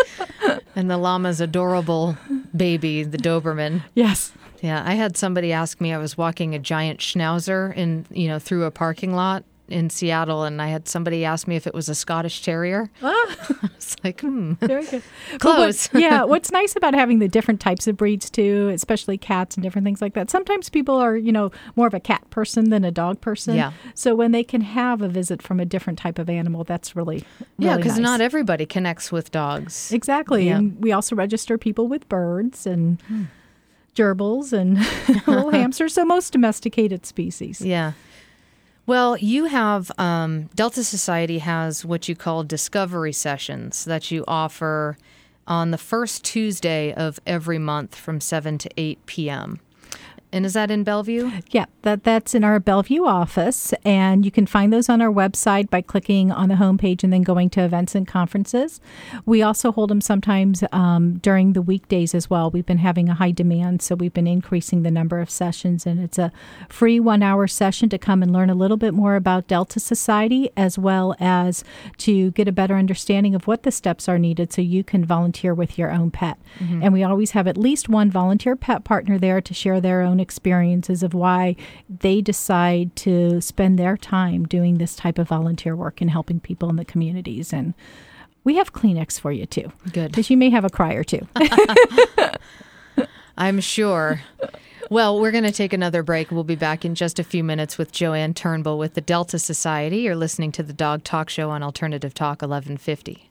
And the llama's adorable baby, the Doberman. Yes. Yeah, I had somebody ask me, I was walking a giant schnauzer in, you know, through a parking lot in Seattle, and I had somebody ask me if it was a Scottish Terrier. Ah. I was like, hmm. Very good. Close. But what, yeah, what's nice about having the different types of breeds too, especially cats and different things like that. Sometimes people are, you know, more of a cat person than a dog person. Yeah. So when they can have a visit from a different type of animal, that's really, really Yeah, because nice. not everybody connects with dogs. Exactly. Yeah. And we also register people with birds and hmm. gerbils and little hamsters, so most domesticated species. Yeah. Well, you have, um, Delta Society has what you call discovery sessions that you offer on the first Tuesday of every month from seven to eight p.m. And is that in Bellevue? Yeah, that that's in our Bellevue office, and you can find those on our website by clicking on the homepage and then going to events and conferences. We also hold them sometimes um, during the weekdays as well. We've been having a high demand, so we've been increasing the number of sessions, and it's a free one-hour session to come and learn a little bit more about Delta Society, as well as to get a better understanding of what the steps are needed so you can volunteer with your own pet. Mm-hmm. And we always have at least one volunteer pet partner there to share their own experiences of why they decide to spend their time doing this type of volunteer work and helping people in the communities. And we have Kleenex for you too. Good. Because you may have a cry or two. I'm sure. Well, we're going to take another break. We'll be back in just a few minutes with Joanne Turnbull with the Delta Society. You're listening to the Dog Talk Show on Alternative Talk eleven fifty.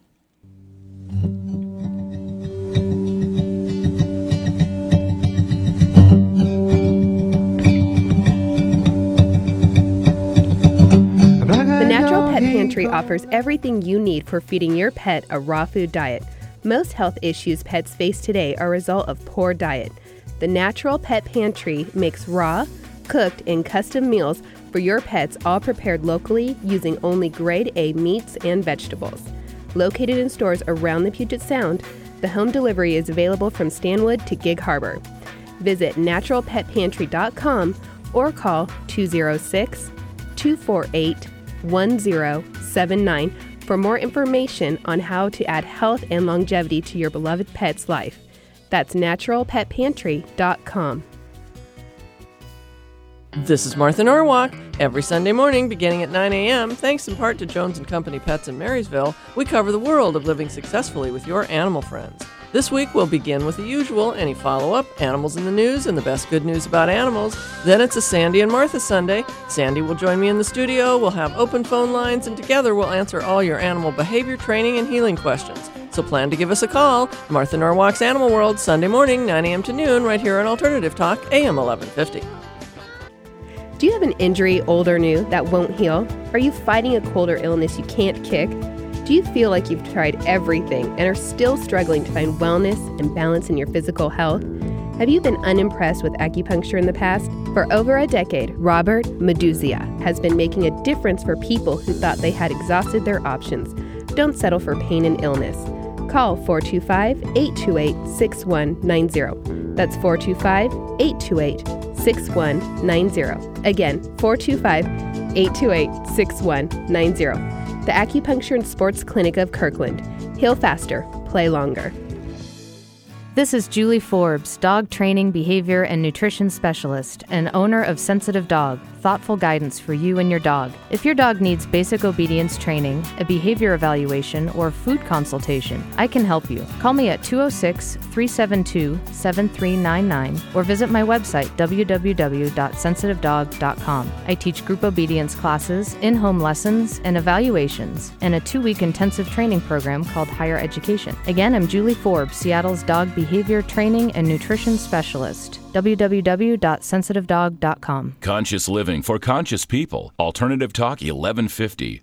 The Natural Pet Pantry offers everything you need for feeding your pet a raw food diet. Most health issues pets face today are a result of poor diet. The Natural Pet Pantry makes raw, cooked, and custom meals for your pets, all prepared locally using only grade A meats and vegetables. Located in stores around the Puget Sound, the home delivery is available from Stanwood to Gig Harbor. Visit natural pet pantry dot com or call two oh six, two four eight, one oh seven nine for more information on how to add health and longevity to your beloved pet's life. That's natural pet pantry dot com. This is Martha Norwalk. Every Sunday morning, beginning at nine a.m., thanks in part to Jones and Company Pets in Marysville, we cover the world of living successfully with your animal friends. This week, we'll begin with the usual, any follow-up, animals in the news, and the best good news about animals. Then it's a Sandy and Martha Sunday. Sandy will join me in the studio, we'll have open phone lines, and together we'll answer all your animal behavior training and healing questions. So plan to give us a call. Martha Norwalk's Animal World, Sunday morning, nine a.m. to noon, right here on Alternative Talk, A M eleven fifty. Do you have an injury, old or new, that won't heal? Are you fighting a cold or illness you can't kick? Do you feel like you've tried everything and are still struggling to find wellness and balance in your physical health? Have you been unimpressed with acupuncture in the past? For over a decade, Robert Meduzia has been making a difference for people who thought they had exhausted their options. Don't settle for pain and illness. Call four two five, eight two eight, six one nine zero. That's four two five, eight two eight, six one nine zero. Again, four two five, eight two eight, six one nine zero. The Acupuncture and Sports Clinic of Kirkland. Heal faster, play longer. This is Julie Forbes, dog training, behavior, and nutrition specialist, and owner of Sensitive Dog, thoughtful guidance for you and your dog. If your dog needs basic obedience training, a behavior evaluation, or food consultation, I can help you. Call me at two oh six, three seven two, seven three nine nine or visit my website, w w w dot sensitive dog dot com. I teach group obedience classes, in-home lessons, and evaluations, and a two-week intensive training program called Higher Education. Again, I'm Julie Forbes, Seattle's dog behavior training and nutrition specialist. w w w dot sensitive dog dot com. Conscious living for conscious people. Alternative Talk eleven fifty.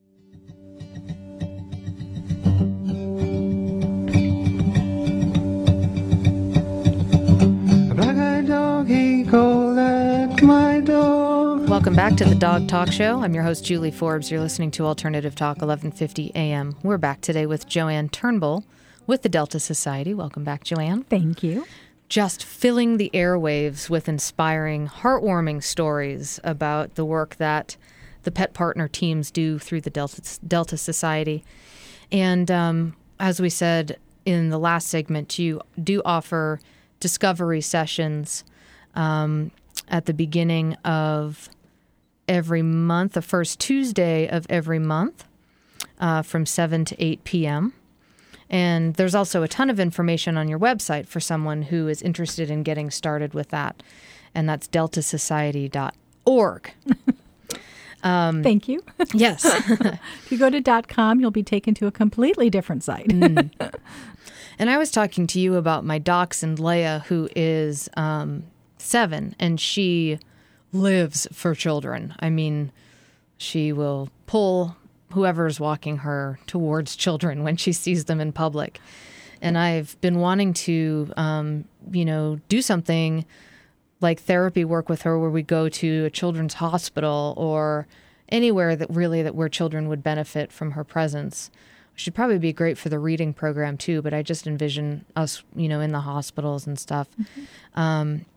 Welcome back to the Dog Talk Show. I'm your host, Julie Forbes. You're listening to Alternative Talk, eleven fifty A M. We're back today with Joanne Turnbull with the Delta Society. Welcome back, Joanne. Thank you. Just filling the airwaves with inspiring, heartwarming stories about the work that the pet partner teams do through the Delta, Delta Society. And um, as we said in the last segment, you do offer discovery sessions um, at the beginning of every month, the first Tuesday of every month, uh, from seven to eight p.m. And there's also a ton of information on your website for someone who is interested in getting started with that. And that's delta society dot org. Um, Thank you. Yes. If you go to .com, you'll be taken to a completely different site. mm. And I was talking to you about my dachshund, Leia, who is um, seven, and she lives for children. I mean, she will pull whoever's walking her towards children when she sees them in public. And I've been wanting to, um, you know, do something like therapy work with her where we go to a children's hospital or anywhere that really that where children would benefit from her presence. Should probably be great for the reading program too, but I just envision us, you know, in the hospitals and stuff. Mm-hmm. Um,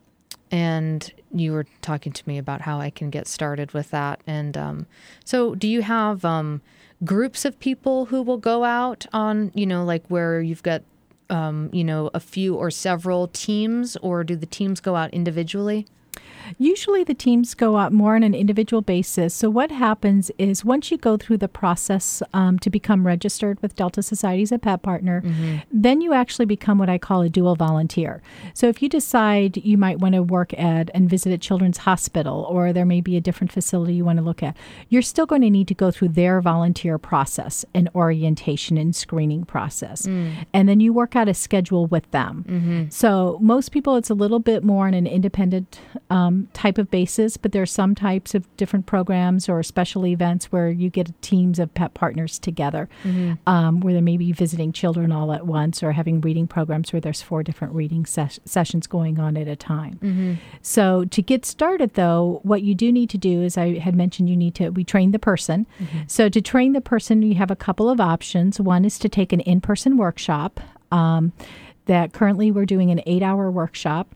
and you were talking to me about how I can get started with that. And um, so do you have um, groups of people who will go out on, you know, like where you've got, um, you know, a few or several teams, or do the teams go out individually? Usually the teams go out more on an individual basis. So what happens is once you go through the process um, to become registered with Delta Society as a pet partner, mm-hmm. then you actually become what I call a dual volunteer. So if you decide you might want to work at and visit a children's hospital, or there may be a different facility you want to look at, you're still going to need to go through their volunteer process and orientation and screening process. Mm. And then you work out a schedule with them. Mm-hmm. So most people, it's a little bit more on an independent um, type of basis, but there are some types of different programs or special events where you get teams of pet partners together, mm-hmm. um, where they may be visiting children all at once or having reading programs where there's four different reading ses- sessions going on at a time. Mm-hmm. So to get started, though, what you do need to do is I had mentioned you need to, we train the person. Mm-hmm. So to train the person, you have a couple of options. One is to take an in-person workshop um, that currently we're doing an eight-hour workshop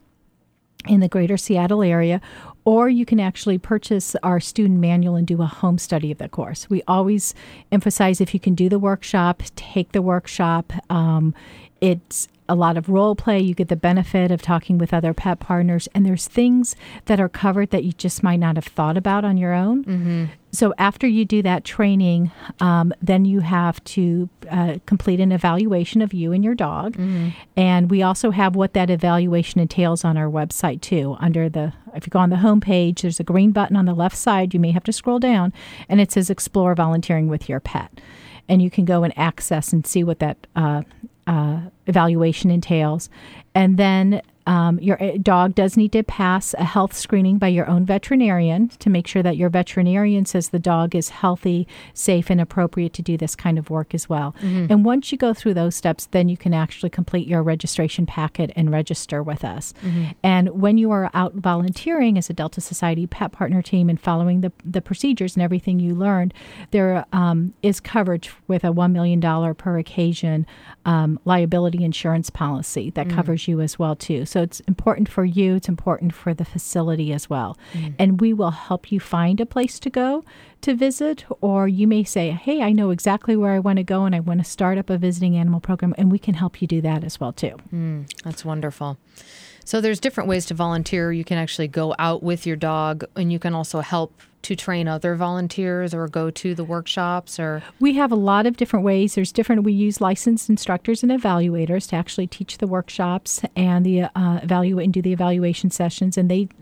in the greater Seattle area, or you can actually purchase our student manual and do a home study of the course. We always emphasize if you can do the workshop, take the workshop. Um, it's a lot of role play. You get the benefit of talking with other pet partners, and there's things that are covered that you just might not have thought about on your own. Mm-hmm. So after you do that training, um, then you have to uh, complete an evaluation of you and your dog. Mm-hmm. And we also have what that evaluation entails on our website too. Under the, if you go on the home page, there's a green button on the left side. You may have to scroll down, and it says Explore Volunteering with Your Pet. And you can go and access and see what that uh, uh, evaluation entails. And then Um, your dog does need to pass a health screening by your own veterinarian to make sure that your veterinarian says the dog is healthy, safe, and appropriate to do this kind of work as well. Mm-hmm. And once you go through those steps, then you can actually complete your registration packet and register with us. Mm-hmm. And when you are out volunteering as a Delta Society pet partner team and following the, the procedures and everything you learned, there um, is coverage with a one million dollars per occasion um, liability insurance policy that mm-hmm. covers you as well, too. So it's important for you. It's important for the facility as well. Mm. And we will help you find a place to go to visit, or you may say, hey, I know exactly where I want to go and I want to start up a visiting animal program, and we can help you do that as well, too. Mm, that's wonderful. So there's different ways to volunteer. You can actually go out with your dog, and you can also help to train other volunteers or go to the workshops, or we have a lot of different ways. There's different, we use licensed instructors and evaluators to actually teach the workshops and the uh, evaluate and do the evaluation sessions, and they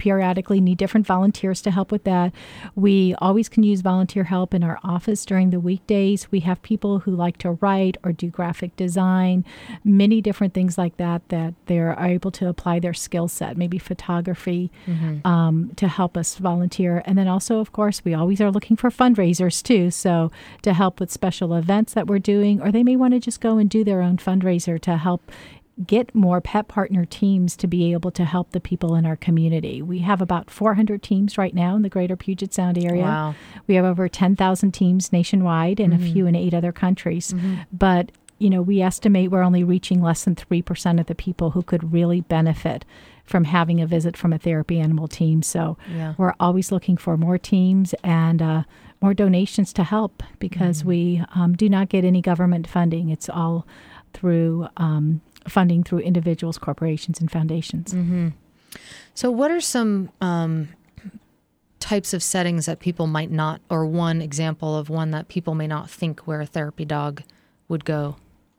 periodically need different volunteers to help with that. We always can use volunteer help in our office during the weekdays. We have people who like to write or do graphic design, many different things like that, that they're able to apply their skill set, maybe photography, Mhm. um, to help us volunteer. And then also, of course, we always are looking for fundraisers too. So to help with special events that we're doing, or they may want to just go and do their own fundraiser to help get more pet partner teams to be able to help the people in our community. We have about four hundred teams right now in the greater Puget Sound area. Wow. We have over ten thousand teams nationwide and Mhm. a few in eight other countries. Mhm. But, you know, we estimate we're only reaching less than three percent of the people who could really benefit from having a visit from a therapy animal team. So Yeah. we're always looking for more teams and uh, more donations to help because we um, do not get any government funding. It's all through um, funding through individuals, corporations, and foundations. Mm-hmm. So what are some um, types of settings that people might not, or one example of one that people may not think where a therapy dog would go?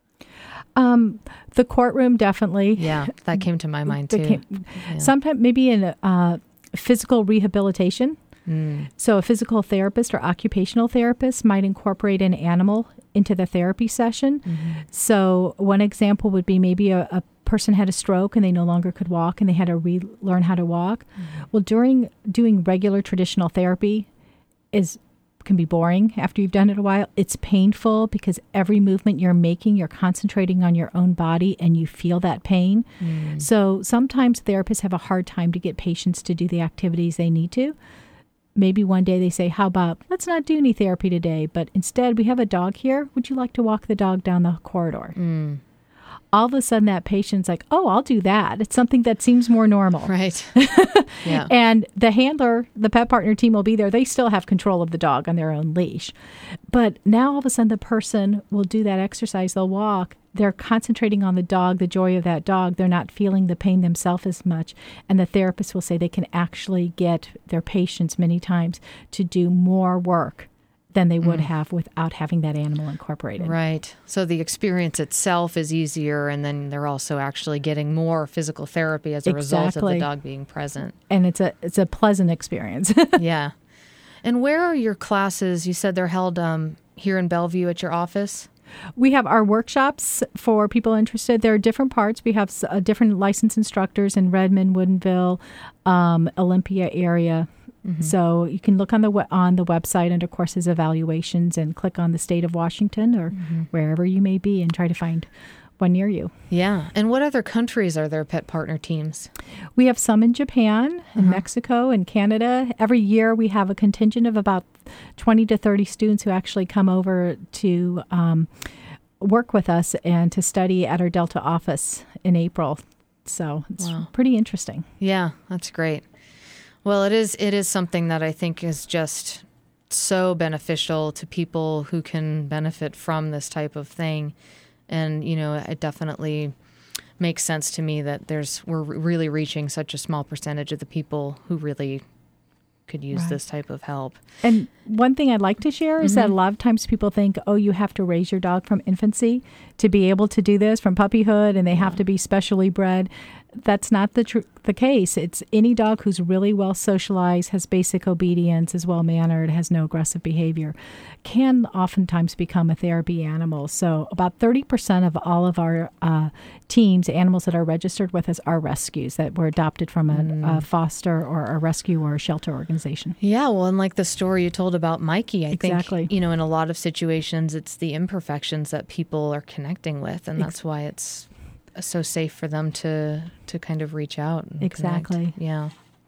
Um, the courtroom, definitely. Yeah, that came to my mind The too. came- Yeah. Sometimes maybe in uh, physical rehabilitation. Mm. So a physical therapist or occupational therapist might incorporate an animal into the therapy session. Mm-hmm. So one example would be maybe a, a person had a stroke and they no longer could walk and they had to relearn how to walk. Mm-hmm. Well, during doing regular traditional therapy is can be boring after you've done it a while. It's painful because every movement you're making, you're concentrating on your own body and you feel that pain. Mm. So sometimes therapists have a hard time to get patients to do the activities they need to. Maybe one day they say, how about, let's not do any therapy today, but instead we have a dog here. Would you like to walk the dog down the corridor? Mm. All of a sudden that patient's like, oh, I'll do that. It's something that seems more normal. Right. Yeah. And the handler, the pet partner team will be there. They still have control of the dog on their own leash. But now all of a sudden the person will do that exercise. They'll walk. They're concentrating on the dog, the joy of that dog. They're not feeling the pain themselves as much. And the therapist will say they can actually get their patients many times to do more work than they would Mm. have without having that animal incorporated. Right. So the experience itself is easier, and then they're also actually getting more physical therapy as a result of Exactly. the dog being present. And it's a it's a pleasant experience. Yeah. And where are your classes? You said they're held um, here in Bellevue at your office? We have our workshops for people interested. There are different parts. We have s- uh, different licensed instructors in Redmond, Woodinville, um, Olympia area. Mhm. So you can look on the we- on the website under courses evaluations and click on the state of Washington or Mhm. wherever you may be and try to find one near you. Yeah. And what other countries are there pet partner teams? We have some in Japan, in Mexico, and Canada. Every year we have a contingent of about twenty to thirty students who actually come over to um, work with us and to study at our Delta office in April. So it's Wow. pretty interesting. Yeah, that's great. Well, it is it is something that I think is just so beneficial to people who can benefit from this type of thing. And, you know, it definitely makes sense to me that there's we're really reaching such a small percentage of the people who really could use Right. this type of help. And one thing I'd like to share is that Mhm. a lot of times people think, oh, you have to raise your dog from infancy to be able to do this, from puppyhood, and they have to be specially bred. That's not the tr- the case. It's any dog who's really well socialized, has basic obedience, is well mannered, has no aggressive behavior, can oftentimes become a therapy animal. So about thirty percent of all of our uh, teams, animals that are registered with us, are rescues that were adopted from a, Mm. a foster or a rescue or a shelter organization. Yeah, well, and like the story you told about Mikey, I Exactly. think, you know, in a lot of situations, it's the imperfections that people are connecting with, and that's why it's so safe for them to to kind of reach out. And Exactly. connect. Yeah.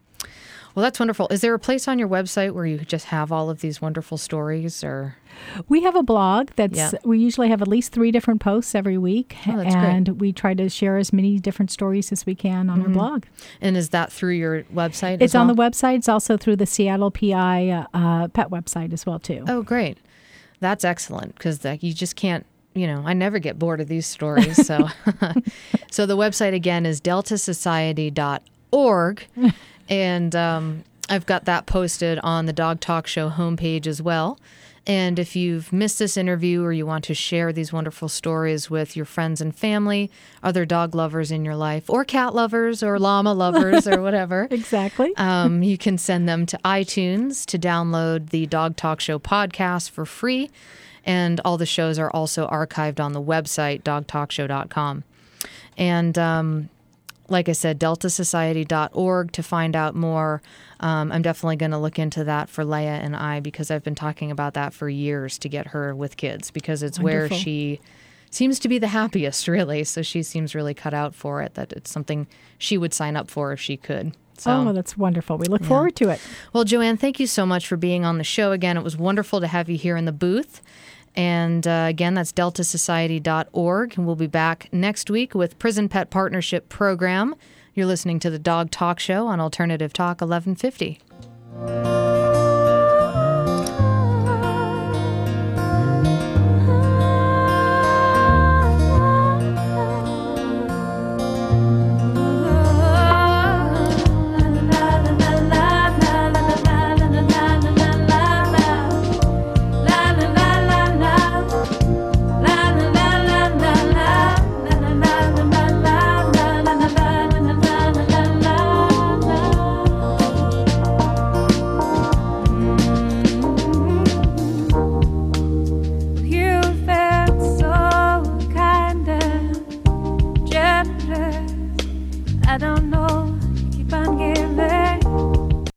Well, that's wonderful. Is there a place on your website where you just have all of these wonderful stories, or? We have a blog that's, Yeah. we usually have at least three different posts every week. Oh, that's great. and we try to share as many different stories as we can on our Mhm. blog. And is that through your website? It's as on well? the website. It's also through the Seattle P I uh, uh, pet website as well, too. Oh, great. That's excellent, because like, you just can't, you know, I never get bored of these stories. So, so the website again is delta society dot org. And um, I've got that posted on the Dog Talk Show homepage as well. And if you've missed this interview or you want to share these wonderful stories with your friends and family, other dog lovers in your life, or cat lovers or llama lovers or whatever. Exactly. Um, you can send them to iTunes to download the Dog Talk Show podcast for free. And all the shows are also archived on the website, dog talk show dot com. And um, like I said, delta society dot org to find out more. Um, I'm definitely going to look into that for Leia and I because I've been talking about that for years to get her with kids because it's Wonderful. where she seems to be the happiest, really. So she seems really cut out for it, that it's something she would sign up for if she could. So, oh, that's wonderful. We look yeah. forward to it. Well, Joanne, thank you so much for being on the show again. It was wonderful to have you here in the booth. And uh, again, that's delta society dot org. And we'll be back next week with Prison Pet Partnership Program. You're listening to the Dog Talk Show on Alternative Talk eleven fifty.